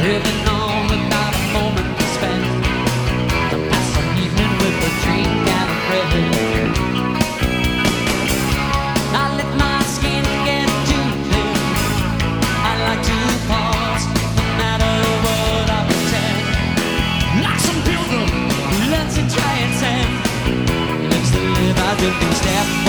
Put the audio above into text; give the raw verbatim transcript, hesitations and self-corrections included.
living on without a moment to spend. To pass an evening with a drink and a friend. I let my skin get too thin. I like to pause, no matter what I pretend. Like some pilgrim who learns to try and send. Lives to live, I drink and step.